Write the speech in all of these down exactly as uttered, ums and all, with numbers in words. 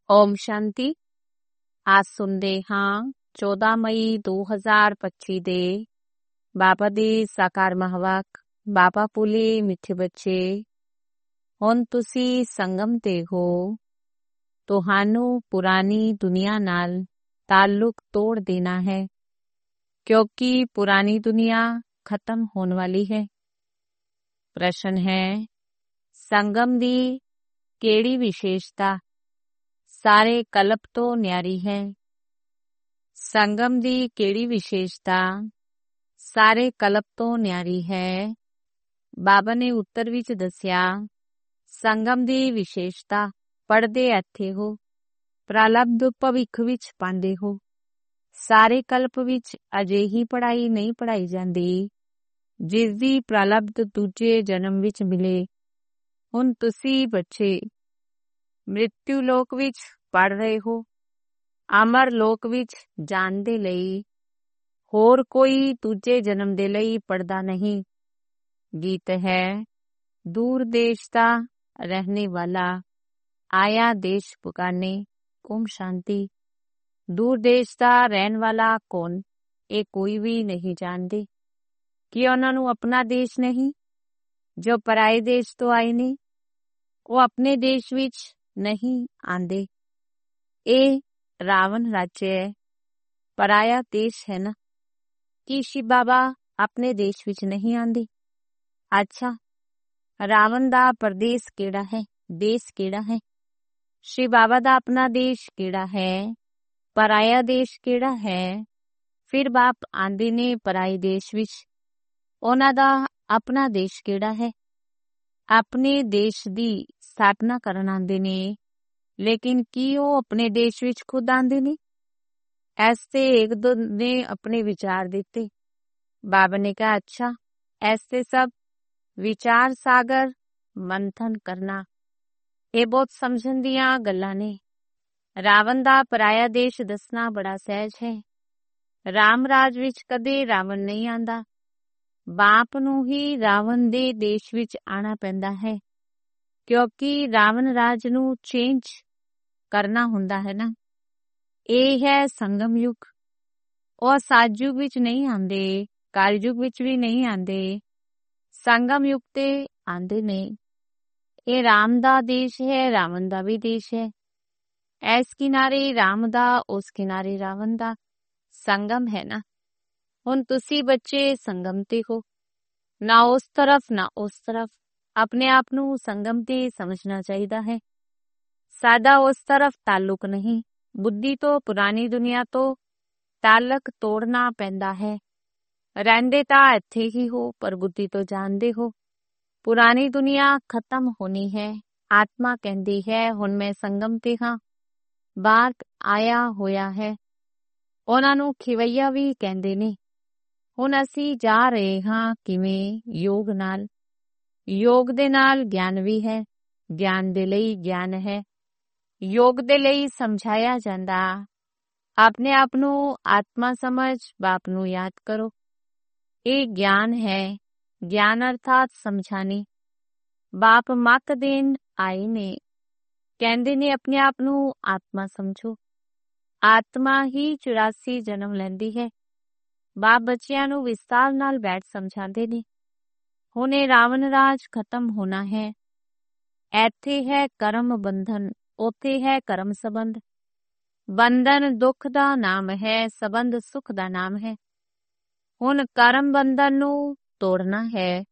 ਓਮ ਸ਼ਾਂਤੀ। ਅੱਜ ਸੁਣਦੇ ਹਾਂ ਚੌਦਾਂ ਮਈ ਦੋ ਹਜ਼ਾਰ ਪੱਚੀ ਦੇ ਬਾਬਾ ਦੀ ਸਾਕਾਰ ਮਹਾਵਾਕ। ਬਾਬਾ ਪੁਲੇ ਮਿੱਠੇ ਬੱਚੇ, ਹੁਣ ਤੁਸੀਂ ਸੰਗਮ ਤੇ ਹੋ। ਤੁਹਾਨੂੰ ਪੁਰਾਣੀ ਦੁਨੀਆ ਨਾਲ ਤਾਲੁਕ ਤੋੜ ਦੇਣਾ ਹੈ, ਕਿਉਂਕਿ ਪੁਰਾਣੀ ਦੁਨੀਆ ਖਤਮ ਹੋਣ ਵਾਲੀ ਹੈ। ਪ੍ਰਸ਼ਨ ਹੈ, ਸੰਗਮ ਦੀ ਕਿਹੜੀ ਵਿਸ਼ੇਸ਼ਤਾ ਸਾਰੇ ਕਲਪ ਤੋਂ ਨਿਆਰੀ ਹੈ? ਸੰਗਮ ਦੀ ਕਿਹੜੀ ਵਿਸ਼ੇਸ਼ਤਾ ਸਾਰੇ ਕਲਪ ਤੋਂ ਨਿਆਰੀ ਹੈ? ਬਾਬਾ ਨੇ ਉੱਤਰ ਵਿੱਚ ਦੱਸਿਆ, ਸੰਗਮ ਦੀ ਵਿਸ਼ੇਸ਼ਤਾ ਪੜ੍ਹਦੇ ਇੱਥੇ ਹੋ, ਪ੍ਰਲਬਧ ਭਵਿੱਖ ਵਿੱਚ ਪਾਉਂਦੇ ਹੋ। ਸਾਰੇ ਕਲਪ ਵਿੱਚ ਅਜਿਹੀ ਪੜ੍ਹਾਈ ਨਹੀਂ ਪੜ੍ਹਾਈ ਜਾਂਦੀ ਜਿਸ ਦੀ ਪ੍ਰਲਬਧ ਦੂਜੇ ਜਨਮ ਵਿੱਚ ਮਿਲੇ। ਹੁਣ ਤੁਸੀਂ ਬੱਚੇ ਮ੍ਰਿਤਿੂ ਲੋਕ ਵਿੱਚ ਪੜ੍ਹ ਰਹੇ ਹੋ, ਅਮਰ ਲੋਕ ਵਿੱਚ ਜਾਣ ਦੇ ਲਈ। ਹੋਰ ਕੋਈ ਦੂਜੇ ਜਨਮ ਦੇ ਲਈ ਪੜ੍ਹਦਾ ਨਹੀਂ। ਗੀਤ ਹੈ, ਦੂਰ ਦੇਸ਼ ਦਾ ਰਹਿਣੇ ਵਾਲਾ ਆਇਆ ਦੇਸ਼ ਪੁਕਾਰਨੇ। ਓਮ ਸ਼ਾਂਤੀ। ਦੂਰ ਦੇਸ਼ ਦਾ ਰਹਿਣ ਵਾਲਾ ਕੌਣ? ਇਹ ਕੋਈ ਵੀ ਨਹੀਂ ਜਾਣਦੇ ਕਿ ਉਹਨਾਂ ਨੂੰ ਆਪਣਾ ਦੇਸ਼ ਨਹੀਂ। ਜੋ ਪਰਾਏ ਦੇਸ਼ ਤੋਂ ਆਏ ਨੇ ਉਹ ਆਪਣੇ ਦੇਸ਼ ਵਿੱਚ ਨਹੀਂ ਆਂਦੇ। ਇਹ ਰਾਵਣ ਰਾਜ ਹੈ, ਪਰਾਇਆ ਦੇਸ਼ ਹੈ ਨਾ। ਕੀ ਸ਼ਿਵ ਬਾਬਾ ਆਪਣੇ ਦੇਸ਼ ਵਿੱਚ ਨਹੀਂ ਆਂਦੇ? ਅੱਛਾ, ਰਾਵਣ ਦਾ ਪ੍ਰਦੇਸ਼ ਕਿਹੜਾ ਹੈ? ਦੇਸ਼ ਕਿਹੜਾ ਹੈ? ਸ਼ਿਵ ਬਾਬਾ ਦਾ ਆਪਣਾ ਦੇਸ਼ ਕਿਹੜਾ ਹੈ? ਪਰਾਇਆ ਦੇਸ਼ ਕਿਹੜਾ ਹੈ? ਫਿਰ ਬਾਪ ਆਂਦੇ ਨੇ ਪਰਾਏ ਦੇਸ਼ ਵਿੱਚ, ਉਹਨਾਂ ਦਾ ਆਪਣਾ ਦੇਸ਼ ਕਿਹੜਾ ਹੈ? ਆਪਣੇ ਦੇਸ਼ ਦੀ ਸਥਾਪਨਾ ਕਰਨ ਆਂਦੇ ਨੇ, ਲੇਕਿਨ ਕੀ ਉਹ ਆਪਣੇ ਦੇਸ਼ ਵਿੱਚ ਖੁਦ ਆਂਦੇ ਨੇ? ਐਸੇ ਇੱਕ ਦੋ ਨੇ ਆਪਣੇ ਵਿਚਾਰ ਦਿੱਤੇ। ਬਾਬਾ ਨੇ ਕਿਹਾ, ਅੱਛਾ, ਐਸੇ ਸਭ ਵਿਚਾਰ ਸਾਗਰ ਮੰਥਨ ਕਰਨਾ, ਇਹ ਬਹੁਤ ਸਮਝਣ ਦੀਆਂ ਗੱਲਾਂ ਨੇ। ਰਾਵਣ ਦਾ ਪਰਾਇਆ ਦੇਸ਼ ਦੱਸਣਾ ਬੜਾ ਸਹਿਜ ਹੈ। ਰਾਮ ਰਾਜ ਵਿੱਚ ਕਦੇ ਰਾਵਣ ਨਹੀਂ ਆਂਦਾ। ਬਾਪ ਨੂੰ ਹੀ ਰਾਵਣ ਦੇ ਦੇਸ਼ ਵਿੱਚ ਆਣਾ ਪੈਂਦਾ ਹੈ, ਕਿਉਂਕਿ ਰਾਵਣ ਰਾਜ ਨੂੰ ਚੇਂਜ ਕਰਨਾ ਹੁੰਦਾ ਹੈ ਨਾ। ਇਹ ਹੈ ਸੰਗਮ ਯੁੱਗ। ਉਹ ਸਤਯੁਗ ਵਿੱਚ ਨਹੀਂ ਆਂਦੇ, ਕਲਯੁਗ ਵਿੱਚ ਵੀ ਨਹੀਂ ਆਂਦੇ, ਸੰਗਮ ਯੁੱਗ ਤੇ ਆਂਦੇ ਨੇ। ਇਹ ਰਾਮ ਦਾ ਦੇਸ਼ ਹੈ, ਰਾਵਣ ਦਾ ਵੀ ਦੇਸ਼ ਹੈ। ਇਸ ਕਿਨਾਰੇ ਰਾਮ ਦਾ, ਉਸ ਕਿਨਾਰੇ ਰਾਵਣ ਦਾ ਸੰਗਮ ਹੈ ਨਾ। ਹੁਣ ਤੁਸੀਂ ਬੱਚੇ ਸੰਗਮ ਤੇ ਹੋ, ਨਾ ਉਸ ਤਰਫ ਨਾ ਉਸ ਤਰਫ। ਆਪਣੇ ਆਪ ਨੂੰ ਸੰਗਮ ਤੇ ਸਮਝਣਾ ਚਾਹੀਦਾ ਹੈ। ਸਾਡਾ ਉਸ ਤਰਫ ਤਾਲੁਕ ਨਹੀਂ। ਬੁੱਧੀ ਤੋਂ ਪੁਰਾਣੀ ਦੁਨੀਆ ਤੋਂ ਤਾਲੁਕ ਤੋੜਨਾ ਪੈਂਦਾ ਹੈ। ਰਹਿੰਦੇ ਤਾਂ ਇੱਥੇ ਹੀ ਹੋ, ਪਰ ਬੁੱਧੀ ਤੋਂ ਜਾਣਦੇ ਹੋ ਪੁਰਾਣੀ ਦੁਨੀਆ ਖਤਮ ਹੋਣੀ ਹੈ। ਆਤਮਾ ਕਹਿੰਦੀ ਹੈ, ਹੁਣ ਮੈਂ ਸੰਗਮ ਤੇ ਹਾਂ, ਬਾਹਰ ਆਇਆ ਹੋਇਆ ਹੈ। ਉਹਨਾਂ ਨੂੰ ਖਿਵਈਆ ਵੀ ਕਹਿੰਦੇ ਨੇ। ਹੁਣ ਅਸੀਂ ਜਾ ਰਹੇ ਹਾਂ ਕਿਵੇਂ? ਯੋਗ ਨਾਲ। ਯੋਗ ਦੇ ਨਾਲ ਗਿਆਨ ਵੀ ਹੈ, ਗਿਆਨ ਦੇ ਲਈ ਗਿਆਨ ਹੈ। ਯੋਗ ਦੇ ਲਈ ਸਮਝਾਇਆ ਜਾਂਦਾ। ਆਪਣੇ ਆਪ ਨੂੰ ਆਤਮਾ ਸਮਝ ਬਾਪ ਨੂੰ ਯਾਦ ਕਰੋ। ਇਹ ਗਿਆਨ ਹੈ। ਗਿਆਨ ਅਰਥਾਤ ਸਮਝਾਣੀ। ਬਾਪ ਮੱਤ ਦੇਣ ਆਏ ਨੇ, ਕਹਿੰਦੇ ਨੇ ਆਪਣੇ ਆਪ ਨੂੰ ਆਤਮਾ ਸਮਝੋ। ਆਤਮਾ ਹੀ ਚੁਰਾਸੀ ਜਨਮ ਲੈਂਦੀ ਹੈ। ਬਾਪ ਬੱਚਿਆਂ ਨੂੰ ਵਿਸਤਾਰ ਨਾਲ ਬੈਠ ਸਮਝਾਉਂਦੇ ਨੇ। ਹੁਣ ਇਹ ਰਾਵਣ ਰਾਜ ਖਤਮ ਹੋਣਾ ਹੈ। ਇੱਥੇ ਹੈ ਕਰਮ ਬੰਧਨ, ਉੱਥੇ ਹੈ ਕਰਮ ਸੰਬੰਧ। ਬੰਧਨ ਦੁੱਖ ਦਾ ਨਾਮ ਹੈ, ਸੰਬੰਧ ਸੁੱਖ ਦਾ ਨਾਮ ਹੈ। ਹੁਣ ਕਰਮ ਬੰਧਨ ਨੂੰ ਤੋੜਨਾ ਹੈ।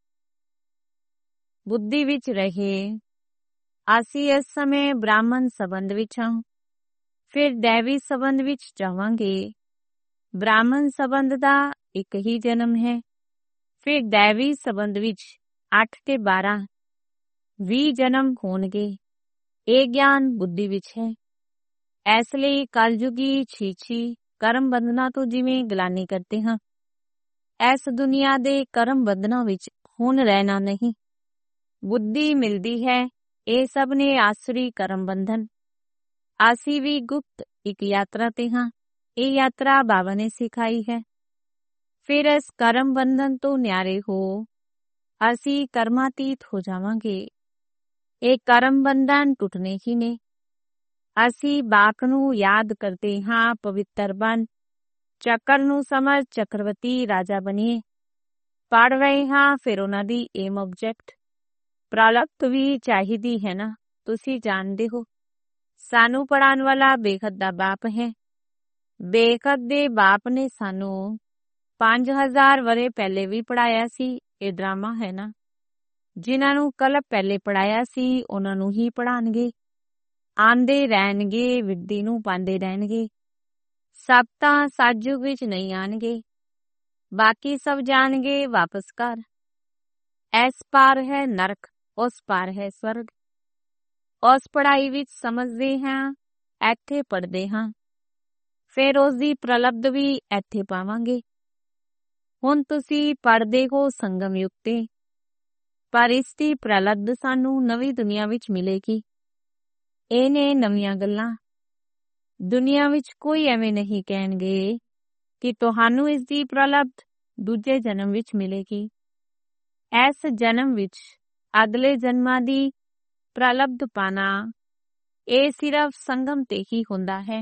ਬੁੱਧੀ ਵਿੱਚ ਰਹੇ। ਅਸੀਂ ਇਸ ਸਮੇਂ ਬ੍ਰਾਹਮਣ ਸੰਬੰਧ ਵਿੱਚ ਹਾਂ, ਫਿਰ ਦੇਵੀ ਸੰਬੰਧ ਵਿੱਚ ਜਾਵਾਂਗੇ। ਬ੍ਰਾਹਮਣ ਸੰਬੰਧ ਦਾ ਇੱਕ ਹੀ ਜਨਮ ਹੈ, ਫਿਰ ਦੇਵੀ ਸੰਬੰਧ ਵਿੱਚ ਅੱਠ ਤੇ ਬਾਰਾਂ ਵੀਹ ਜਨਮ ਹੋਣਗੇ। ਇਹ ਗਿਆਨ ਬੁੱਧੀ ਵਿੱਚ ਹੈ। ਇਸ ਲਈ ਕਲਯੁਗੀ ਛੀਛੀ ਕਰਮ ਬੰਧਨਾਂ ਤੋਂ ਜਿਵੇਂ ਗਲਾਨੀ ਕਰਦੇ ਹਾਂ, ਇਸ ਦੁਨੀਆ ਦੇ ਕਰਮ ਬੰਧਨਾਂ ਵਿੱਚ ਹੁਣ ਰਹਿਣਾ ਨਹੀਂ। ਬੁੱਧੀ ਮਿਲਦੀ ਹੈ। ਇਹ ਸਭ ਨੇ ਆਸਰੀ ਕਰਮ ਬੰਧਨ। ਅਸੀਂ ਵੀ ਗੁਪਤ ਇੱਕ ਯਾਤਰਾ ਤੇ ਹਾਂ। ਇਹ ਯਾਤਰਾ ਬਾਬਾ ਨੇ ਸਿਖਾਈ ਹੈ। ਫਿਰ ਇਸ ਕਰਮ ਬੰਧਨ ਤੋਂ ਨਿਆਰੇ ਹੋ ਅਸੀਂ ਕਰਮਾਤੀਤ ਹੋ ਜਾਵਾਂਗੇ। ਇਹ ਕਰਮ ਬੰਧਨ ਟੁੱਟਨੇ ਹੀ ਨੇ। ਅਸੀਂ ਬਾਪ ਨੂੰ ਯਾਦ ਕਰਦੇ ਹਾਂ, ਪਵਿੱਤਰ ਬਣ। ਚੱਕਰ ਨੂੰ ਸਮਝ ਚੱਕਰਵਤੀ ਰਾਜਾ ਬਣੀਏ। ਪੜ੍ਹ ਰਹੇ ਹਾਂ, ਫਿਰ ਉਹਨਾਂ ਦੀ ਏਮ ਆਬਜੈਕਟ। ਪ੍ਰਲਪਤ ਵੀ ਚਾਹੀਦੀ ਹੈ ਨਾ, ਤੁਸੀਂ ਜਾਣਦੇ ਹੋ। ਸਾਨੂੰ ਪੜ੍ਹਾਉਣ ਵਾਲਾ ਬੇਖਤ ਦਾ ਬਾਪ ਹੈ। ਬੇਖਤ ਦੇ ਬਾਪ ਨੇ ਸਾਨੂੰ ਪੰਜ ਹਜ਼ਾਰ ਵਰੇ ਪਹਿਲੇ ਵੀ ਪੜ੍ਹਾਇਆ ਸੀ। ਇਹ ਡਰਾਮਾ ਹੈ ਨਾ। ਜਿਨ੍ਹਾਂ ਨੂੰ ਕਲਪ ਪਹਿਲੇ ਪੜ੍ਹਾਇਆ ਸੀ, ਉਹਨਾਂ ਨੂੰ ਹੀ ਪੜ੍ਹਾਉਣਗੇ। ਆਂਦੇ ਰਹਿਣਗੇ, ਵਿੱਦੀ ਨੂੰ ਪਾਉਂਦੇ ਰਹਿਣਗੇ। ਸਭ ਤਾਂ ਸਤਿਯੁਗ ਵਿੱਚ ਨਹੀਂ ਆਣਗੇ। ਬਾਕੀ ਸਭ ਜਾਣਗੇ ਵਾਪਸ ਘਰ। ਇਸ ਪਾਰ ਹੈ ਨਰਕ, ਉਸ ਪਾਰ ਹੈ ਸਵਰਗ। ਉਸ ਪੜ੍ਹਾਈ ਵਿੱਚ ਸਮਝਦੇ ਹਾਂ, ਇੱਥੇ ਪੜ੍ਹਦੇ ਹਾਂ। ਫਿਰ ਉਸ ਦੀ ਪ੍ਰਲਬਧ ਵੀ ਇੱਥੇ ਪਾਵਾਂਗੇ। ਹੁਣ ਤੁਸੀਂ ਪੜ੍ਹਦੇ ਹੋ ਸੰਗਮ ਯੁੱਗ ਤੇ, ਪਰ ਇਸ ਦੀ ਪ੍ਰਲਬਧ ਸਾਨੂੰ ਨਵੀਂ ਦੁਨੀਆ ਵਿੱਚ ਮਿਲੇਗੀ। ਇਹ ਨੇ ਨਵੀਆਂ ਗੱਲਾਂ। ਦੁਨੀਆ ਵਿੱਚ ਕੋਈ ਐਵੇਂ ਨਹੀਂ ਕਹਿਣਗੇ ਕਿ ਤੁਹਾਨੂੰ ਇਸ ਦੀ ਪ੍ਰਲਬਧ ਦੂਜੇ ਜਨਮ ਵਿੱਚ ਮਿਲੇਗੀ। ਇਸ ਜਨਮ ਵਿੱਚ ਅਗਲੇ ਜਨਮਾਂ ਦੀ ਪ੍ਰਲਬਧ ਪਾਣਾ, ਇਹ ਸਿਰਫ ਸੰਗਮ ਤੇ ਹੀ ਹੁੰਦਾ ਹੈ।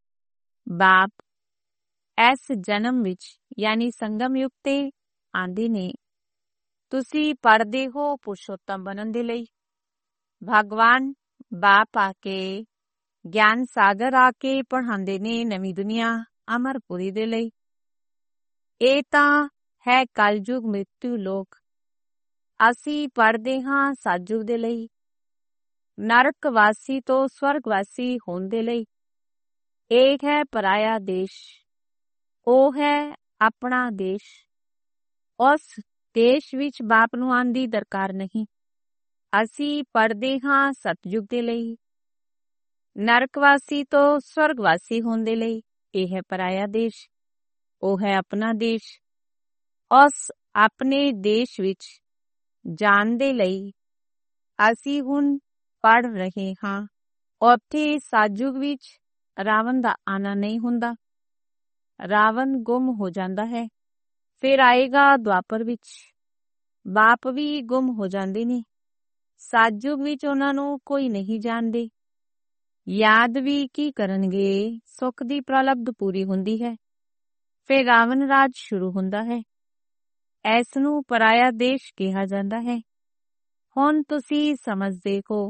ਬਾਪ ਇਸ ਜਨਮ ਵਿੱਚ ਯਾਨੀ ਸੰਗਮ ਯੁੱਗ ਤੇ ਆਂਦੇ ਨੇ। ਤੁਸੀਂ ਪੜ੍ਹਦੇ ਹੋ ਪੁਰਸ਼ੋਤਮ ਬਣਨ ਦੇ ਲਈ। ਭਗਵਾਨ ਬਾਪ ਆ ਕੇ, ਗਿਆਨ ਸਾਗਰ ਆ ਕੇ ਪੜ੍ਹਾਉਂਦੇ ਨੇ ਨਵੀਂ ਦੁਨੀਆ ਅਮਰਪੁਰੀ ਦੇ ਲਈ। ਇਹ ਤਾਂ ਹੈ ਕਲਯੁਗ ਮ੍ਰਿਤੂ ਲੋਕ। ਅਸੀਂ ਪੜ੍ਹਦੇ ਹਾਂ ਸਤਿਯੁਗ ਦੇ ਲਈ, ਨਰਕਵਾਸੀ ਤੋਂ ਸਵਰਗਵਾਸੀ ਹੋਣ ਦੇ ਲਈ। ਇਹ ਹੈ ਪਰਾਇਆ ਦੇਸ਼, ਉਹ ਹੈ ਆਪਣਾ ਦੇਸ਼। ਉਸ ਦੇਸ਼ ਵਿੱਚ ਬਾਪ ਨੂੰ ਆਉਣ ਦੀ ਦਰਕਾਰ ਨਹੀਂ। ਅਸੀਂ ਪੜ੍ਹਦੇ ਹਾਂ ਸਤਿਯੁਗ ਦੇ ਲਈ, ਨਰਕਵਾਸੀ ਤੋਂ ਸਵਰਗਵਾਸੀ ਹੋਣ ਦੇ ਲਈ। ਇਹ ਹੈ ਪਰਾਇਆ ਦੇਸ਼, ਉਹ ਹੈ ਆਪਣਾ ਦੇਸ਼। ਉਸ ਆਪਣੇ ਦੇਸ਼ ਵਿੱਚ ਜਾਣ ਦੇ ਲਈ ਅਸੀਂ ਹੁਣ ਪੜ੍ਹ ਰਹੇ ਹਾਂ। ਉੱਥੇ ਸਤਿਯੁਗ ਵਿੱਚ ਰਾਵਣ ਦਾ ਆਣਾ ਨਹੀਂ ਹੁੰਦਾ। ਰਾਵਣ ਗੁੰਮ ਹੋ ਜਾਂਦਾ ਹੈ। ਫਿਰ ਆਏਗਾ ਦੁਆਪਰ ਵਿੱਚ, ਬਾਪ ਵੀ ਗੁੰਮ ਹੋ ਜਾਂਦੇ ਨੇ। ਸਤਿਯੁਗ ਵਿੱਚ ਉਹਨਾਂ ਨੂੰ ਕੋਈ ਨਹੀਂ ਜਾਣਦੇ। ਯਾਦ ਵੀ ਕੀ ਕਰਨਗੇ, ਸੁੱਖ ਦੀ ਪ੍ਰਲਬਧ ਪੂਰੀ ਹੁੰਦੀ ਹੈ। ਫਿਰ ਰਾਵਣ ਰਾਜ ਸ਼ੁਰੂ ਹੁੰਦਾ ਹੈ। ਇਸ ਨੂੰ ਪਰਾਇਆ ਦੇਸ਼ ਕਿਹਾ ਜਾਂਦਾ ਹੈ। ਹੁਣ ਤੁਸੀਂ ਸਮਝਦੇ ਹੋ,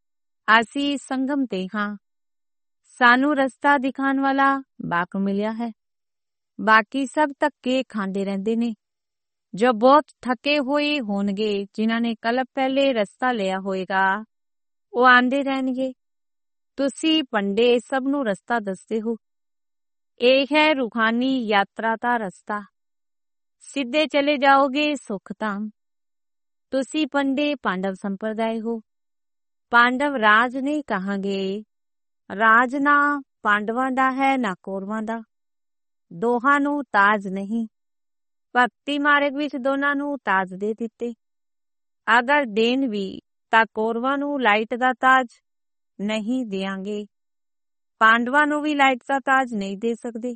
ਅਸੀਂ ਸੰਗਮ ਤੇ ਹਾਂ। ਸਾਨੂੰ ਰਸਤਾ ਦਿਖਾਉਣ ਵਾਲਾ ਬਾਪ ਮਿਲਿਆ ਹੈ। ਬਾਕੀ ਸਭ ਧੱਕੇ ਖਾਂਦੇ ਰਹਿੰਦੇ ਨੇ। ਜੋ ਬਹੁਤ ਥੱਕੇ ਹੋਏ ਹੋਣਗੇ, ਜਿਨ੍ਹਾਂ ਨੇ ਕਲਪ ਪਹਿਲੇ ਰਸਤਾ ਲਿਆ ਹੋਏਗਾ, ਉਹ ਆਂਦੇ ਰਹਿਣਗੇ। ਤੁਸੀਂ ਪੰਡੇ ਸਭ ਨੂੰ ਰਸਤਾ ਦੱਸਦੇ ਹੋ। ਇਹ ਹੈ ਰੂਹਾਨੀ ਯਾਤਰਾ ਦਾ ਰਸਤਾ। ਸਿੱਧੇ ਚਲੇ ਜਾਓਗੇ ਸੁਖ ਧਾਮ। ਤੁਸੀਂ ਪੰਡੇ ਪਾਂਡਵ ਸੰਪਰਦਾਇ ਹੋ। ਪਾਂਡਵ ਰਾਜ ਨਹੀਂ ਕਹਾਂਗੇ। ਰਾਜ ਨਾ ਪਾਂਡਵਾਂ ਦਾ ਹੈ ਨਾ ਕੌਰਵਾਂ ਦਾ। ਦੋਹਾਂ ਨੂੰ ਤਾਜ ਨਹੀਂ। ਭਗਤੀ ਮਾਰਗ ਵਿੱਚ ਦੋਨਾਂ ਨੂੰ ਤਾਜ ਦੇ ਦਿੱਤੇ। ਅਗਰ ਦੇਣ ਵੀ ਤਾਂ ਕੌਰਵਾਂ ਨੂੰ ਲਾਈਟ ਦਾ ਤਾਜ ਨਹੀਂ ਦਿਆਂਗੇ। ਪਾਂਡਵਾਂ ਨੂੰ ਵੀ ਲਾਈਟ ਦਾ ਤਾਜ ਨਹੀਂ ਦੇ ਸਕਦੇ,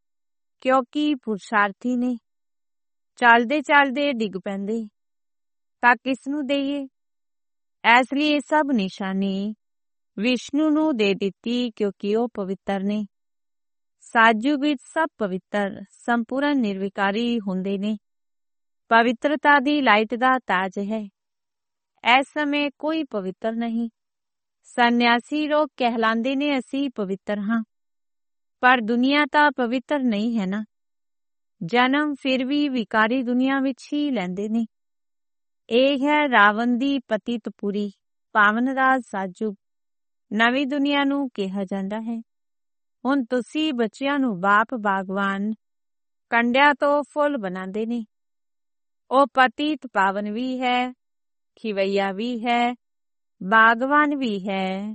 ਕਿਉਂਕਿ ਪੁਰਸ਼ਾਰਥੀ ਨੇ। ਚੱਲਦੇ ਚੱਲਦੇ ਡਿੱਗ ਪੈਂਦੇ, ਤਾਂ ਕਿਸ ਨੂੰ ਦੇਈਏ? ਇਸ ਲਈ ਇਹ ਸਭ ਨਿਸ਼ਾਨੀ ਵਿਸ਼ਨੂੰ ਨੂੰ ਦੇ ਦਿੱਤੀ, ਕਿਉਂਕਿ ਉਹ ਪਵਿੱਤਰ ਨੇ। ਸਤਿਯੁਗ ਵਿੱਚ ਸਭ ਪਵਿੱਤਰ ਸੰਪੂਰਨ ਨਿਰਵਿਕਾਰੀ ਹੁੰਦੇ ਨੇ। ਪਵਿੱਤਰਤਾ ਦੀ ਲਾਈਟ ਦਾ ਤਾਜ ਹੈ। ਇਸ ਸਮੇਂ ਕੋਈ ਪਵਿੱਤਰ ਨਹੀਂ। ਸੰਨਿਆਸੀ ਲੋਕ ਕਹਿਲਾਂਦੇ ਨੇ ਅਸੀਂ ਪਵਿੱਤਰ ਹਾਂ, ਪਰ ਦੁਨੀਆ ਤਾਂ ਪਵਿੱਤਰ ਨਹੀਂ ਹੈ ਨਾ। ਜਨਮ ਫਿਰ ਵੀ ਵਿਕਾਰੀ ਦੁਨੀਆ ਵਿੱਚ ਹੀ ਲੈਂਦੇ ਨੇ। ਇਹ ਹੈ ਰਾਵਣ ਦੀ ਪਤਿਤਪੁਰੀ, ਪਾਵਨ ਰਾਜ ਸਤਿਯੁਗ। ਨਵੀਂ ਦੁਨੀਆ ਨੂੰ ਕਿਹਾ ਜਾਂਦਾ ਹੈ। ਹੁਣ ਤੁਸੀਂ ਬੱਚਿਆਂ ਨੂੰ ਬਾਪ ਬਾਗਵਾਨ ਕੰਡਿਆਂ ਤੋਂ ਫੁੱਲ ਬਣਾਉਂਦੇ ਨੇ। ਉਹ ਪਤਿਤ ਪਾਵਨ ਵੀ ਹੈ, ਖਿਵਈਆ ਵੀ ਹੈ, ਬਾਗਵਾਨ ਵੀ ਹੈ।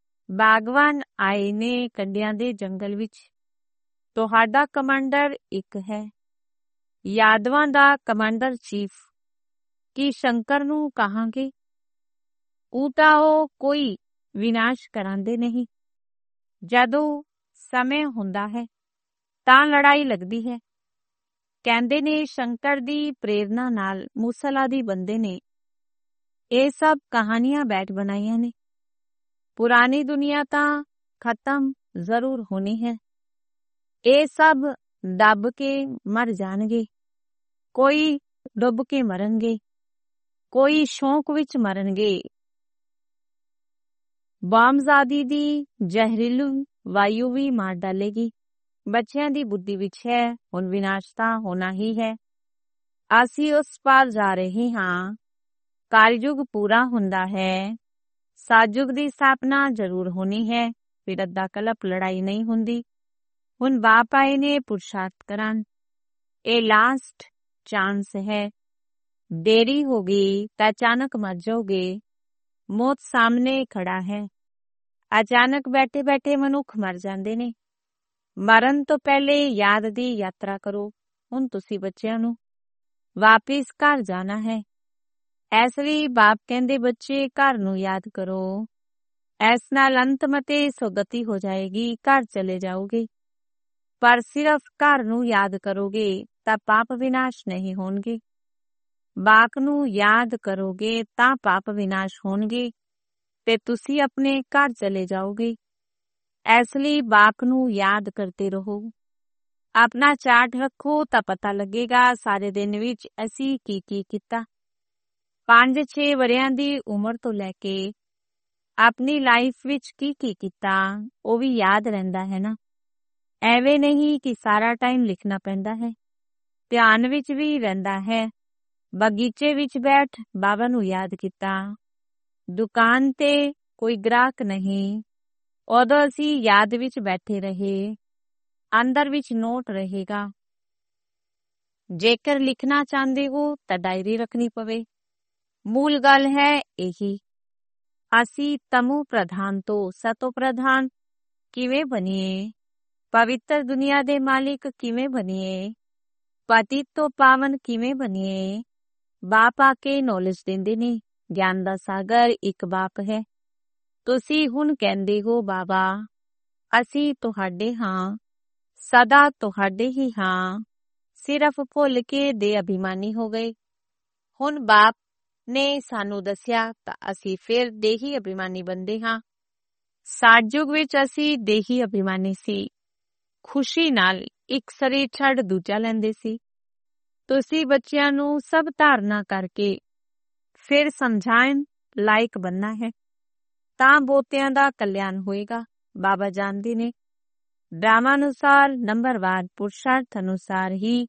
ਬਾਗਵਾਨ ਆਏ ਨੇ ਕੰਡਿਆਂ ਦੇ ਜੰਗਲ ਵਿੱਚ। ਤੁਹਾਡਾ ਕਮਾਂਡਰ ਇੱਕ ਹੈ, ਯਾਦਵਾਂ ਦਾ ਕਮਾਂਡਰ ਚੀਫ। ਕੀ ਸ਼ੰਕਰ ਨੂੰ ਕਹਾਂਗੇ? ਉਹ ਤਾਂ ਉਹ ਕੋਈ ਵਿਨਾਸ਼ ਕਰਾਂਦੇ ਨਹੀਂ। ਜਦੋਂ ਸਮੇਂ ਹੁੰਦਾ ਹੈ ਤਾਂ ਲੜਾਈ ਲੱਗਦੀ ਹੈ। ਕਹਿੰਦੇ ਨੇ ਸ਼ੰਕਰ ਦੀ ਪ੍ਰੇਰਨਾ ਨਾਲ ਮੂਸਲ ਆਦਿ ਬੰਦੇ ਨੇ। ਇਹ ਸਭ ਕਹਾਣੀਆਂ ਬੈਠ ਬਣਾਈਆਂ ਨੇ। ਪੁਰਾਣੀ ਦੁਨੀਆ ਤਾਂ ਖਤਮ ਜ਼ਰੂਰ ਹੋਣੀ ਹੈ। ਇਹ ਸਭ ਦੱਬ ਕੇ ਮਰ ਜਾਣਗੇ। ਕੋਈ ਡੁੱਬ ਕੇ ਮਰਨਗੇ, ਕੋਈ ਸ਼ੌਂਕ ਵਿੱਚ ਮਰਨਗੇ। ਬੰਬਜ਼ਾਦੀ ਦੀ ਜ਼ਹਿਰੀਲੀ ਵਾਯੂ ਵੀ ਮਾਰ ਡਾਲੇਗੀ। ਬੱਚਿਆਂ ਦੀ ਬੁੱਧੀ ਵਿੱਚ ਹੈ ਹੁਣ ਵਿਨਾਸ਼ ਤਾਂ ਹੋਣਾ ਹੀ ਹੈ। ਅਸੀਂ ਉਸ ਪਾਰ ਜਾ ਰਹੇ ਹਾਂ। ਕਲਯੁਗ ਪੂਰਾ ਹੁੰਦਾ ਹੈ। ਸਤਯੁਗ ਦੀ ਸਥਾਪਨਾ ਜ਼ਰੂਰ ਹੋਣੀ ਹੈ। ਫਿਰ ਅੱਧਾ ਕਲਪ ਲੜਾਈ ਨਹੀਂ ਹੁੰਦੀ। ਹੁਣ ਬਾਪ ਆਏ ਨੇ ਪੁਰਸ਼ਾਰਥ ਕਰਨ। ਇਹ ਲਾਸਟ ਚਾਂਸ ਹੈ। ਦੇਰੀ ਹੋ ਗਈ ਤਾਂ ਅਚਾਨਕ ਮਰ ਜਾਓਗੇ। ਮੌਤ ਸਾਹਮਣੇ ਖੜਾ ਹੈ। ਅਚਾਨਕ ਬੈਠੇ ਬੈਠੇ ਮਨੁੱਖ ਮਰ ਜਾਂਦੇ ਨੇ। ਮਰਨ ਤੋਂ ਪਹਿਲੇ ਯਾਦ ਦੀ ਯਾਤਰਾ ਕਰੋ। ਹੁਣ ਤੁਸੀਂ ਬੱਚਿਆਂ ਨੂੰ ਵਾਪਿਸ ਘਰ ਜਾਣਾ ਹੈ। ਇਸ ਲਈ ਬਾਪ ਕਹਿੰਦੇ ਬੱਚੇ ਘਰ ਨੂੰ ਯਾਦ ਕਰੋ। ਇਸ ਨਾਲ ਅੰਤਮ ਅਤੇ ਸੁਗਤੀ ਹੋ ਜਾਏਗੀ। ਘਰ ਚਲੇ ਜਾਓਗੇ। ਪਰ ਸਿਰਫ ਘਰ ਨੂੰ ਯਾਦ ਕਰੋਗੇ ਤਾਂ ਪਾਪ ਵਿਨਾਸ਼ ਨਹੀਂ ਹੋਣਗੇ। ਬਾਪ ਨੂੰ ਯਾਦ ਕਰੋਗੇ ਤਾਂ ਪਾਪ ਵਿਨਾਸ਼ ਹੋਣਗੇ ਤੇ ਤੁਸੀਂ ਆਪਣੇ ਘਰ ਚਲੇ ਜਾਓਗੇ। ਇਸ ਲਈ ਬਾਪ ਨੂੰ ਯਾਦ ਕਰਦੇ ਰਹੋ। ਆਪਣਾ ਚਾਰਟ ਰੱਖੋ ਤਾਂ ਪਤਾ ਲੱਗੇਗਾ ਸਾਰੇ ਦਿਨ ਵਿੱਚ ਅਸੀਂ ਕੀ ਕੀ ਕੀਤਾ। ਪੰਜ ਛੇ ਵਰਿਆਂ ਦੀ ਉਮਰ ਤੋਂ ਲੈ ਕੇ ਆਪਣੀ ਲਾਈਫ ਵਿੱਚ ਕੀ ਕੀ ਕੀਤਾ ਉਹ ਵੀ ਯਾਦ ਰਹਿੰਦਾ ਹੈ ਨਾ। ਐਵੇਂ ਨਹੀਂ ਕਿ ਸਾਰਾ ਟਾਈਮ ਲਿਖਣਾ ਪੈਂਦਾ ਹੈ। ਧਿਆਨ ਵਿੱਚ ਵੀ ਰਹਿੰਦਾ ਹੈ। ਬਗੀਚੇ ਵਿੱਚ ਬੈਠ ਬਾਬਾ ਨੂੰ ਯਾਦ ਕੀਤਾ। ਦੁਕਾਨ ਤੇ ਕੋਈ ਗ੍ਰਾਹਕ ਨਹੀਂ, ਉਦੋਂ ਅਸੀਂ ਯਾਦ ਵਿੱਚ ਬੈਠੇ ਰਹੇ। ਅੰਦਰ ਵਿੱਚ ਨੋਟ ਰਹੇਗਾ। ਜੇਕਰ ਲਿਖਣਾ ਚਾਹੁੰਦੇ ਹੋ ਤਾਂ ਡਾਇਰੀ ਰੱਖਣੀ ਪਵੇ। ਮੂਲ ਗੱਲ ਹੈ ਇਹੀ, ਅਸੀਂ ਤਮੋ ਪ੍ਰਧਾਨ ਤੋਂ ਸਤੋ ਪ੍ਰਧਾਨ ਕਿਵੇਂ ਬਣੀਏ, ਪਵਿੱਤਰ ਦੁਨੀਆ ਦੇ ਮਾਲਿਕ ਕਿਵੇਂ ਬਣੀਏ, ਪਤਿਤ ਤੋਂ ਪਾਵਨ ਕਿਵੇਂ ਬਣੀਏ। ਬਾਪ ਆ ਕੇ ਨੌਲੇਜ ਦਿੰਦੇ ਨੇ। ਗਿਆਨ ਦਾ ਸਾਗਰ ਇੱਕ ਬਾਪ ਹੈ। ਤੁਸੀਂ ਹੁਣ ਕਹਿੰਦੇ ਹੋ ਬਾਬਾ ਅਸੀਂ ਤੁਹਾਡੇ ਹਾਂ, ਸਦਾ ਤੁਹਾਡੇ ਹੀ ਹਾਂ। ਸਿਰਫ ਭੁੱਲ ਕੇ ਦੇ ਅਭਿਮਾਨੀ ਹੋ ਗਏ। ਹੁਣ ਬਾਪ ਨੇ ਸਾਨੂੰ ਦੱਸਿਆ ਤਾਂ ਅਸੀਂ ਫਿਰ ਦੇਹੀ ਅਭਿਮਾਨੀ ਬਣਦੇ ਹਾਂ। ਸਤਯੁਗ ਵਿੱਚ ਅਸੀਂ ਦੇਹੀ ਅਭਿਮਾਨੀ ਸੀ। ਖੁਸ਼ੀ ਨਾਲ ਇੱਕ ਸਰੀਰ ਛੱਡ ਦੂਜਾ ਲੈਂਦੇ ਸੀ। ਤੁਸੀਂ ਬੱਚਿਆਂ ਨੂੰ ਸਭ ਧਾਰਨਾ ਕਰਕੇ ਫਿਰ ਸਮਝਾਉਣ ਲਾਇਕ ਬਣਨਾ ਹੈ ਤਾਂ ਬਹੁਤਿਆਂ ਦਾ ਕਲਿਆਣ ਹੋਏਗਾ। ਬਾਬਾ ਜਾਣਦੇ ਨੇ ਡਰਾਮਾ ਅਨੁਸਾਰ ਨੰਬਰਵਾਰ ਪੁਰਸ਼ਾਰਥ ਅਨੁਸਾਰ ਹੀ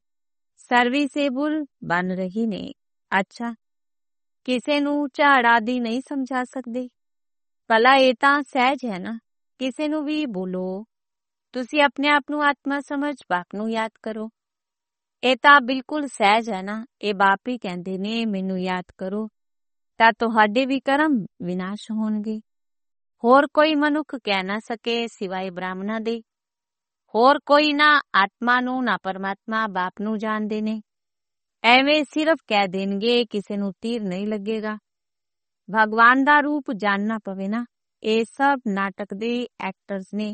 ਸਰਵਿਸੇਬਲ ਬਣ ਰਹੀ ਨੇ। ਅੱਛਾ, ਕਿਸੇ ਨੂੰ ਝਾੜ ਆਦਿ ਨਹੀਂ ਸਮਝਾ ਸਕਦੇ। ਭਲਾ ਇਹ ਤਾਂ ਸਹਿਜ ਹੈ ਨਾ। ਕਿਸੇ ਨੂੰ ਵੀ ਬੋਲੋ ਤੁਸੀਂ ਆਪਣੇ ਆਪ ਨੂੰ ਆਤਮਾ ਸਮਝ ਬਾਪ ਨੂੰ ਯਾਦ ਕਰੋ। ਇਹ ਤਾਂ ਬਿਲਕੁਲ ਸਹਿਜ ਹੈ ਨਾ। ਇਹ ਬਾਪ ਹੀ ਕਹਿੰਦੇ ਨੇ ਮੈਨੂੰ ਯਾਦ ਕਰੋ ਤਾਂ ਤੁਹਾਡੇ ਵੀ ਕਰਮ ਵਿਨਾਸ਼ ਹੋਣਗੇ। ਹੋਰ ਕੋਈ ਮਨੁੱਖ ਕਹਿ ਨਾ ਸਕੇ ਸਿਵਾਏ ਬ੍ਰਾਹਮਣਾਂ ਦੇ। ਹੋਰ ਕੋਈ ਨਾ ਆਤਮਾ ਨੂੰ ਨਾ ਪਰਮਾਤਮਾ ਬਾਪ ਨੂੰ ਜਾਣਦੇ ਨੇ। ਐਵੇਂ ਸਿਰਫ ਕਹਿ ਦੇਣਗੇ, ਕਿਸੇ ਨੂੰ ਤੀਰ ਨਹੀਂ ਲੱਗੇਗਾ। ਭਗਵਾਨ ਦਾ ਰੂਪ ਜਾਣਨਾ ਪਵੇ ਨਾ। ਇਹ ਸਭ ਨਾਟਕ ਦੇ ਐਕਟਰਸ ਨੇ।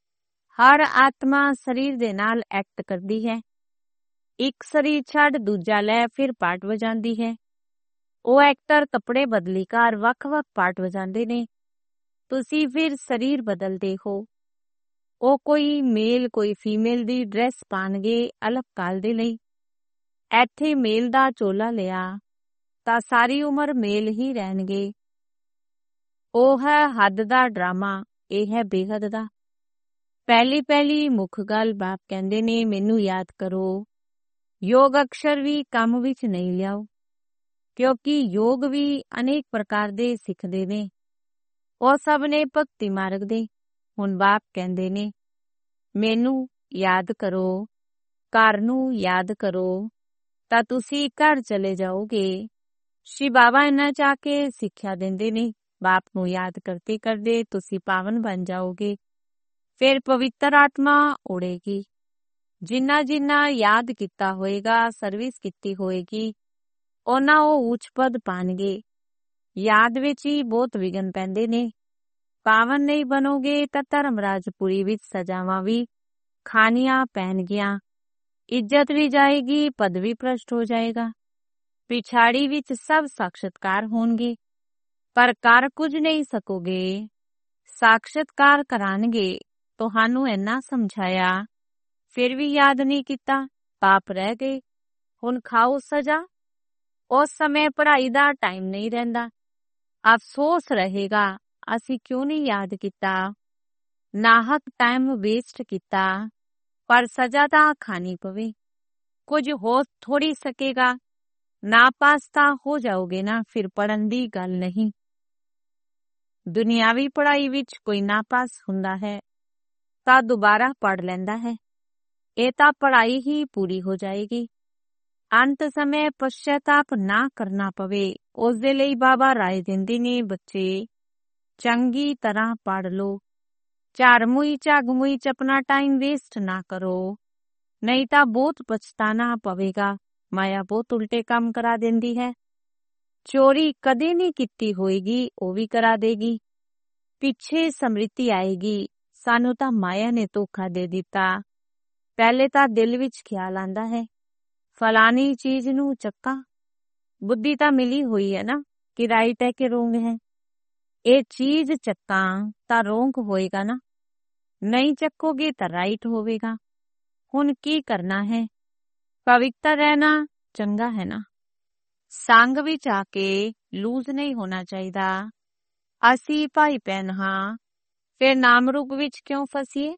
ਹਰ ਆਤਮਾ ਸਰੀਰ ਦੇ ਨਾਲ ਐਕਟ ਕਰਦੀ ਹੈ। ਇੱਕ ਸਰੀਰ ਛੱਡ ਦੂਜਾ ਲੈ ਫਿਰ ਪਾਰਟ ਵਜਾਉਂਦੀ ਹੈ। ਉਹ ਐਕਟਰ ਕੱਪੜੇ ਬਦਲੀ ਕਰ ਵੱਖ-ਵੱਖ ਪਾਰਟ ਵਜਾਉਂਦੇ ਨੇ। ਤੁਸੀਂ ਫਿਰ ਸਰੀਰ ਬਦਲਦੇ ਹੋ। ਉਹ ਕੋਈ ਮੇਲ ਕੋਈ ਫੀਮੇਲ ਦੀ ਡਰੈਸ ਪਾਣਗੇ ਅਲੱਗ ਕਾਲ ਦੇ ਲਈ। ਇੱਥੇ ਮੇਲ ਦਾ ਚੋਲਾ ਲਿਆ ਤਾਂ ਸਾਰੀ ਉਮਰ ਮੇਲ ਹੀ ਰਹਿਣਗੇ। ਉਹ ਹੈ ਹੱਦ ਦਾ ਡਰਾਮਾ, ਇਹ ਹੈ ਬੇਹੱਦ ਦਾ। ਪਹਿਲੀ ਪਹਿਲੀ ਮੁੱਖ ਗੱਲ ਬਾਪ ਕਹਿੰਦੇ ਨੇ ਮੈਨੂੰ ਯਾਦ ਕਰੋ। ਯੋਗ ਅਕਸ਼ਰ ਵੀ ਕੰਮ ਵਿੱਚ ਨਹੀਂ ਲਿਆਓ, ਕਿਉਂਕਿ ਯੋਗ ਵੀ ਅਨੇਕ ਪ੍ਰਕਾਰ ਦੇ ਸਿੱਖਦੇ ਨੇ। ਉਹ ਸਭ ਨੇ ਭਗਤੀ ਮਾਰਗ ਦੇ। ਹੁਣ ਬਾਪ ਕਹਿੰਦੇ ਨੇ ਮੈਨੂੰ ਯਾਦ ਕਰੋ, ਘਰ ਨੂੰ ਯਾਦ ਕਰੋ ਤਾਂ ਤੁਸੀਂ ਘਰ ਚਲੇ ਜਾਓਗੇ। ਸ਼੍ਰੀ ਬਾਬਾ ਇਹਨਾਂ ਚਾਹ ਕੇ ਸਿੱਖਿਆ ਦਿੰਦੇ ਨੇ। ਬਾਪ ਨੂੰ ਯਾਦ ਕਰਦੇ ਕਰਦੇ ਤੁਸੀਂ ਪਾਵਨ ਬਣ ਜਾਓਗੇ। ਫਿਰ ਪਵਿੱਤਰ ਆਤਮਾ ਉੜੇਗੀ। ਜਿੰਨਾ ਜਿੰਨਾ ਯਾਦ ਕੀਤਾ ਹੋਏਗਾ, ਸਰਵਿਸ ਕੀਤੀ ਹੋਏਗੀ, ਉਹਨਾਂ ਉਹ ਉੱਚ ਪਦ ਪਾਣਗੇ। ਯਾਦ ਵਿੱਚ ਹੀ ਬਹੁਤ ਵਿਘਨ ਪੈਂਦੇ ਨੇ। ਪਾਵਨ ਨਹੀਂ ਬਣੋਗੇ ਤਾਂ ਧਰਮਰਾਜਪੁਰੀ ਵਿੱਚ ਸਜ਼ਾਵਾਂ ਵੀ ਖਾਣੀਆਂ ਪੈਣਗੀਆਂ। ਇੱਜ਼ਤ ਵੀ ਜਾਏਗੀ, ਪਦ ਵੀ ਭ੍ਰਸ਼ਟ ਹੋ ਜਾਏਗਾ। ਪਿਛਾੜੀ ਵਿੱਚ ਸਭ ਸਾਖਸ਼ਾਤਕਾਰ ਹੋਣਗੇ ਪਰ ਕਰ ਕੁਝ ਨਹੀਂ ਸਕੋਗੇ। ਸਾਖਸ਼ਾਤਕਾਰ ਕਰਾਂਗੇ, ਤੁਹਾਨੂੰ ਇੰਨਾ ਸਮਝਾਇਆ, ਫਿਰ ਵੀ ਯਾਦ ਨਹੀਂ ਕੀਤਾ, ਪਾਪ ਰਹਿ ਗਏ, ਹੁਣ ਖਾਓ ਸਜ਼ਾ। ਉਸ ਸਮੇਂ ਪੜ੍ਹਾਈ ਦਾ ਟਾਈਮ ਨਹੀਂ ਰਹਿੰਦਾ, ਅਫਸੋਸ ਰਹੇਗਾ ਅਸੀਂ ਕਿਉਂ ਨਹੀਂ ਯਾਦ ਕੀਤਾ, ਨਾਹਕ ਟਾਈਮ ਵੇਸਟ ਕੀਤਾ, ਪਰ ਸਜ਼ਾ ਤਾਂ ਖਾਣੀ ਪਵੇ। ਕੁਝ ਹੋ ਥੋੜੀ ਸਕੇਗਾ, ਨਾ ਪਾਸ ਤਾਂ ਹੋ ਜਾਓਗੇ ਨਾ, ਫਿਰ ਪੜ੍ਹਨ ਦੀ ਗੱਲ ਨਹੀਂ। ਦੁਨਿਆਵੀ ਪੜ੍ਹਾਈ ਵਿੱਚ ਕੋਈ ਨਾ ਪਾਸ ਹੁੰਦਾ ਹੈ ਤਾਂ ਦੁਬਾਰਾ ਪੜ੍ਹ ਲੈਂਦਾ ਹੈ, ਇਹ ਤਾਂ ਪੜ੍ਹਾਈ ਹੀ ਪੂਰੀ ਹੋ ਜਾਏਗੀ। ਅੰਤ ਸਮੇਂ ਪਛਤਾਪ ਨਾ ਕਰਨਾ ਪਵੇ, ਉਸ ਦੇ ਲਈ ਬਾਬਾ ਰਾਏ ਦਿੰਦੇ ਨੇ, ਬੱਚੇ ਚੰਗੀ ਤਰ੍ਹਾਂ ਪੜ੍ਹ ਲਓ, ਝਾਰਮੂਈ ਝਾਗਮੂਈ ਚ ਆਪਣਾ ਟਾਈਮ ਵੇਸਟ ਨਾ ਕਰੋ, ਨਹੀਂ ਤਾਂ ਬਹੁਤ ਪਛਤਾਣਾ ਪਵੇਗਾ। ਮਾਇਆ ਬਹੁਤ ਉਲਟੇ ਕੰਮ ਕਰਾ ਦਿੰਦੀ ਹੈ। ਚੋਰੀ ਕਦੇ ਨਹੀਂ ਕੀਤੀ ਹੋਏਗੀ, ਉਹ ਵੀ ਕਰਾ ਦੇਗੀ। ਪਿੱਛੇ ਸਮ੍ਰਿਤੀ ਆਏਗੀ, ਸਾਨੂੰ ਤਾਂ ਮਾਇਆ ਨੇ ਧੋਖਾ ਦੇ ਦਿੱਤਾ। ਪਹਿਲੇ ਤਾਂ ਦਿਲ ਵਿੱਚ ਖਿਆਲ ਆਂਦਾ ਹੈ, ਫਲਾਨੀ ਚੀਜ਼ ਨੂੰ ਚੱਕਾਂ, ਬੁੱਧੀ ਤਾਂ ਮਿਲੀ ਹੋਈ ਹੈ ਨਾ ਕਿ ਰਾਈਟ ਹੈ ਕਿ ਰੋਂਗ ਹੈ। ਇਹ ਚੀਜ਼ ਚੱਕਾਂ ਤਾਂ ਰੋਂਗ ਹੋਏਗਾ ਨਾ, ਨਹੀਂ ਚੱਕੋਗੇ ਤਾਂ ਰਾਈਟ ਹੋਵੇਗਾ। ਹੁਣ ਕੀ ਕਰਨਾ ਹੈ? ਪਵਿੱਤਰ ਰਹਿਣਾ ਚੰਗਾ ਹੈ ਨਾ, ਸੰਗ ਵਿੱਚ ਆ ਕੇ ਲੂਜ਼ ਨਹੀਂ ਹੋਣਾ ਚਾਹੀਦਾ। ਅਸੀਂ ਭਾਈ ਭੈਣ ਹਾਂ, ਫਿਰ ਨਾਮ ਰੂਪ ਵਿੱਚ ਕਿਉਂ ਫਸੀਏ?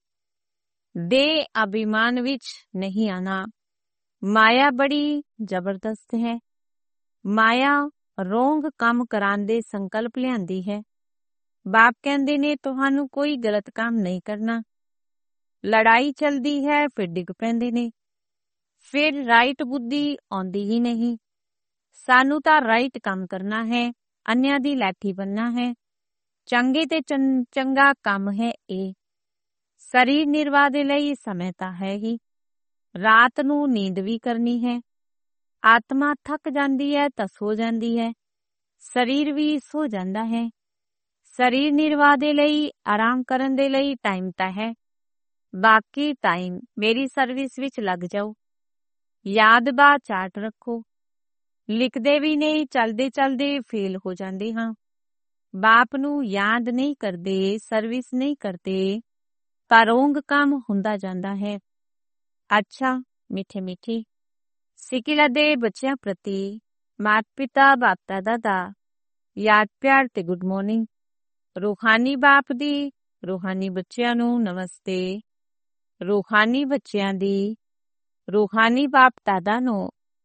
ਦੇ ਅਭਿਮਾਨ ਵਿੱਚ ਨਹੀਂ ਆਣਾ। ਮਾਇਆ ਬੜੀ ਜ਼ਬਰਦਸਤ ਹੈ। ਮਾਇਆ ਰੋਂਗ ਕੰਮ ਕਰਾਉਣ ਦੇ ਸੰਕਲਪ ਲਿਆਂਦੀ ਹੈ। ਬਾਪ ਕਹਿੰਦੇ ਨੇ ਤੁਹਾਨੂੰ ਕੋਈ ਗਲਤ ਕੰਮ ਨਹੀਂ ਕਰਨਾ। ਲੜਾਈ ਚਲਦੀ ਹੈ, ਫਿਰ ਡਿੱਗ ਪੈਂਦੇ ਨੇ, ਫਿਰ ਰਾਈਟ ਬੁੱਧੀ ਆਉਂਦੀ ਹੀ ਨਹੀਂ। ਸਾਨੂੰ ਤਾਂ ਰਾਈਟ ਕੰਮ ਕਰਨਾ ਹੈ, ਅੰਨਿਆਂ ਦੀ ਲਾਠੀ ਬਣਨਾ ਹੈ। ਚੰਗੇ ਤੇ ਚੰਗਾ ਕੰਮ ਹੈ ਇਹ। ਸਰੀਰ ਨਿਰਵਾਹ ਦੇ ਲਈ ਸਮੇਂ ਤਾਂ ਹੈ ਹੀ, ਰਾਤ ਨੂੰ ਨੀਂਦ ਵੀ ਕਰਨੀ ਹੈ। ਆਤਮਾ ਥੱਕ ਜਾਂਦੀ ਹੈ ਤਾਂ ਸੋ ਜਾਂਦੀ ਹੈ, ਸਰੀਰ ਵੀ ਸੋ ਜਾਂਦਾ ਹੈ। ਸਰੀਰ ਨਿਰਵਾਹ ਦੇ ਲਈ, ਆਰਾਮ ਕਰਨ ਦੇ ਲਈ ਟਾਈਮ ਤਾਂ ਹੈ, ਬਾਕੀ ਟਾਈਮ ਮੇਰੀ ਸਰਵਿਸ ਵਿੱਚ ਲੱਗ ਜਾਓ। ਯਾਦ ਬਾ ਚਾਰਟ ਰੱਖੋ, ਲਿਖਦੇ ਵੀ ਨਹੀਂ, ਚਲਦੇ ਚਲਦੇ ਫੇਲ ਹੋ ਜਾਂਦੇ ਹਾਂ। ਬਾਪ ਨੂੰ ਯਾਦ ਨਹੀਂ ਕਰਦੇ, ਸਰਵਿਸ ਨਹੀਂ ਕਰਦੇ ਤਾਂ ਰੋਂਗ ਕੰਮ ਹੁੰਦਾ ਜਾਂਦਾ ਹੈ। ਅੱਛਾ ਮਿੱਠੇ ਮਿੱਠੀ ਸਿੱਕਿਲਾ ਦੇ ਬੱਚਿਆਂ ਪ੍ਰਤੀ ਮਾਤਾ ਪਿਤਾ ਬਾਪ ਦਾਦਾ ਦਾ ਯਾਦ ਪਿਆਰ ਤੇ ਗੁੱਡ ਮਾਰਨਿੰਗ। ਰੂਹਾਨੀ ਬਾਪ ਦੀ ਰੂਹਾਨੀ ਬੱਚਿਆਂ ਨੂੰ ਨਮਸਤੇ। ਰੂਹਾਨੀ ਬੱਚਿਆਂ ਦੀ ਰੂਹਾਨੀ ਬਾਪ ਦਾਦਾ ਨੂੰ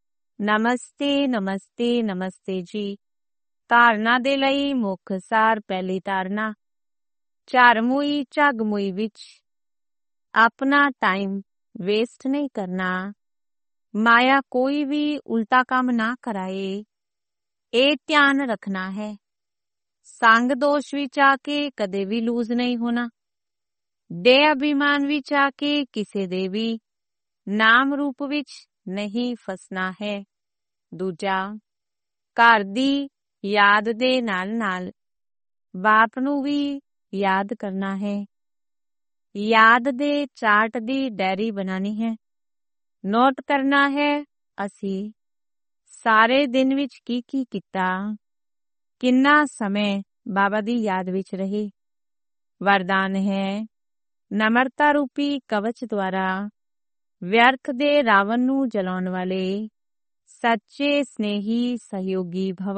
ਨਮਸਤੇ ਨਮਸਤੇ ਨਮਸਤੇ ਜੀ। ਧਾਰਨਾ ਦੇ ਲਈ ਮੁੱਖ ਸਾਰ। ਪਹਿਲੀ ਧਾਰਨਾ, ਝਾਰਮੂਈ ਝਗਮੂਈ ਵਿੱਚ ਆਪਣਾ ਟਾਈਮ ਵੇਸਟ ਨਹੀਂ ਕਰਨਾ। ਮਾਇਆ ਕੋਈ ਵੀ ਉਲਟਾ ਕੰਮ ਨਾ ਕਰਾਏ, ਇਹ ਧਿਆਨ ਰੱਖਣਾ ਹੈ। ਸੰਗ ਦੋਸ਼ ਵਿੱਚ ਆ ਕੇ ਕਦੇ ਵੀ ਲੂਜ਼ ਨਹੀਂ ਹੋਣਾ। ਦੇ ਅਭਿਮਾਨ ਵਿੱਚ ਆ ਕੇ ਕਿਸੇ ਦੇ ਵੀ ਨਾਮ ਰੂਪ ਵਿੱਚ ਨਹੀਂ ਫਸਣਾ ਹੈ। ਦੂਜਾ, ਘਰ ਦੀ ਯਾਦ ਦੇ ਨਾਲ ਨਾਲ ਬਾਪ ਨੂੰ ਵੀ ਯਾਦ ਕਰਨਾ ਹੈ। ਯਾਦ ਦੇ ਚਾਰਟ ਦੀ ਡਾਇਰੀ ਬਣਾਣੀ ਹੈ। ਨੋਟ ਕਰਨਾ ਹੈ ਅਸੀਂ ਸਾਰੇ ਦਿਨ ਵਿੱਚ ਕੀ ਕੀ ਕੀਤਾ, ਕਿੰਨਾ ਸਮੇਂ ਬਾਬਾ ਦੀ ਯਾਦ ਵਿੱਚ ਰਹੇ। ਵਰਦਾਨ ਹੈ, ਨਮਰਤਾ ਰੂਪੀ ਕਵਚ ਦੁਆਰਾ ਵਿਅਰਥ ਦੇ ਰਾਵਣ ਨੂੰ ਜਲਾਉਣ ਵਾਲੇ ਸੱਚੇ ਸਨੇਹੀ ਸਹਿਯੋਗੀ ਭਵ।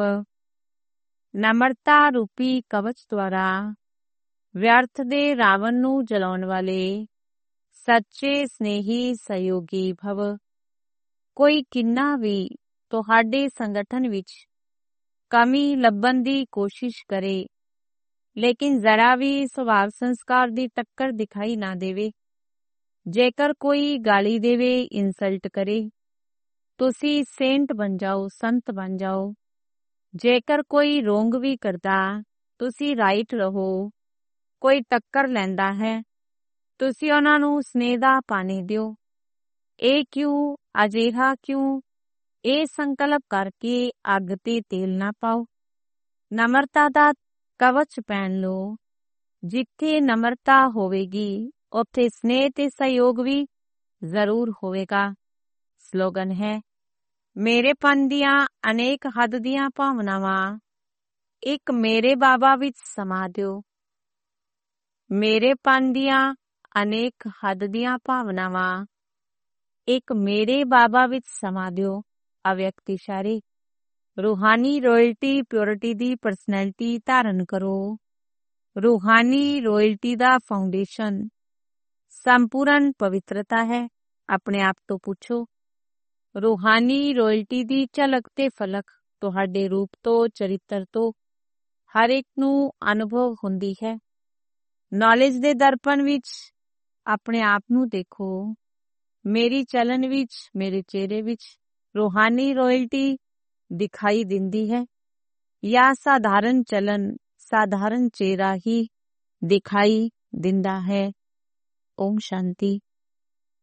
ਨਮਰਤਾ ਰੂਪੀ ਕਵਚ ਦੁਆਰਾ ਵਿਅਰਥ ਦੇ ਰਾਵਣ ਨੂੰ ਜਲਾਉਣ ਵਾਲੇ ਸੱਚੇ ਸਨੇਹੀ ਸਹਿਯੋਗੀ ਭਵ। ਕੋਈ ਕਿੰਨਾ ਵੀ ਤੁਹਾਡੇ ਸੰਗਠਨ ਵਿੱਚ ਕਮੀ ਲੱਭਣ ਦੀ ਕੋਸ਼ਿਸ਼ ਕਰੇ, ਲੇਕਿਨ ਜ਼ਰਾ ਵੀ ਸੁਭਾਵ ਸੰਸਕਾਰ ਦੀ ਟੱਕਰ ਦਿਖਾਈ ਨਾ ਦੇਵੇ। ਜੇਕਰ ਕੋਈ ਗਾਲੀ ਦੇਵੇ, ਇਨਸਲਟ ਕਰੇ, ਤੁਸੀਂ ਸੇਂਟ ਬਣ ਜਾਓ, ਸੰਤ ਬਣ ਜਾਓ। ਜੇਕਰ ਕੋਈ ਰੋਂਗ ਵੀ ਕਰਦਾ, ਤੁਸੀਂ ਰਾਈਟ ਰਹੋ। ਕੋਈ ਟੱਕਰ ਲੈਂਦਾ ਹੈ, ਤੁਸੀਂ ਉਹਨਾਂ ਨੂੰ ਸਨੇਹ ਦਾ ਪਾਣੀ ਦਿਓ। ਇਹ ਕਿਉਂ, ਅਜਿਹਾ ਕਿਉਂ, ਇਹ ਸੰਕਲਪ ਕਰਕੇ ਅੱਗ ਤੇ ਤੇਲ ਨਾ ਪਾਓ। ਨਮਰਤਾ ਦਾ ਕਵਚ ਪਹਿਨ ਲਓ। ਜਿੱਥੇ ਨਮਰਤਾ ਹੋਵੇਗੀ, ਉੱਥੇ ਸਨੇਹ ਤੇ ਸਹਿਯੋਗ ਵੀ ਜ਼ਰੂਰ ਹੋਵੇਗਾ। ਸਲੋਗਨ ਹੈ, ਮੇਰੇ ਪਨ ਦੀਆਂ ਅਨੇਕ ਹੱਦ ਦੀਆਂ ਭਾਵਨਾਵਾਂ ਇੱਕ ਮੇਰੇ ਬਾਬਾ ਵਿੱਚ ਸਮਾ ਦਿਓ। ਮੇਰੇਪਨ ਦੀਆਂ ਅਨੇਕ ਹੱਦ ਦੀਆਂ ਭਾਵਨਾਵਾਂ ਇੱਕ ਮੇਰੇ ਬਾਬਾ ਵਿੱਚ ਸਮਾ ਦਿਓ। ਅਵਿਅਕਤ ਇਸ਼ਾਰੇ। ਰੂਹਾਨੀ ਰਾਇਲਟੀ ਪਿਓਰਿਟੀ ਦੀ ਪਰਸਨੈਲਿਟੀ ਧਾਰਨ ਕਰੋ। ਰੂਹਾਨੀ ਰਾਇਲਟੀ ਦਾ ਫਾਊਂਡੇਸ਼ਨ ਸੰਪੂਰਨ ਪਵਿੱਤਰਤਾ ਹੈ। ਆਪਣੇ ਆਪ ਤੋਂ ਪੁੱਛੋ, ਰੂਹਾਨੀ ਰਾਇਲਟੀ ਦੀ ਝਲਕ ਤੇ ਫਲਕ ਤੁਹਾਡੇ ਰੂਪ ਤੋਂ, ਚਰਿੱਤਰ ਤੋਂ ਹਰ ਇੱਕ ਨੂੰ ਅਨੁਭਵ ਹੁੰਦੀ ਹੈ। ਨੌਲੇਜ ਦੇ ਦਰਪਣ ਵਿੱਚ ਆਪਣੇ ਆਪ ਨੂੰ ਦੇਖੋ। ਮੇਰੀ ਚਲਨ ਵਿੱਚ, ਮੇਰੇ ਚਿਹਰੇ ਵਿੱਚ ਰੂਹਾਨੀ ਰਾਇਲਟੀ ਦਿਖਾਈ ਦਿੰਦੀ ਹੈ ਜਾਂ ਸਾਧਾਰਨ ਚਲਨ, ਸਾਧਾਰਨ ਚਿਹਰਾ ਹੀ ਦਿਖਾਈ ਦਿੰਦਾ ਹੈ। ਓਮ ਸ਼ਾਂਤੀ।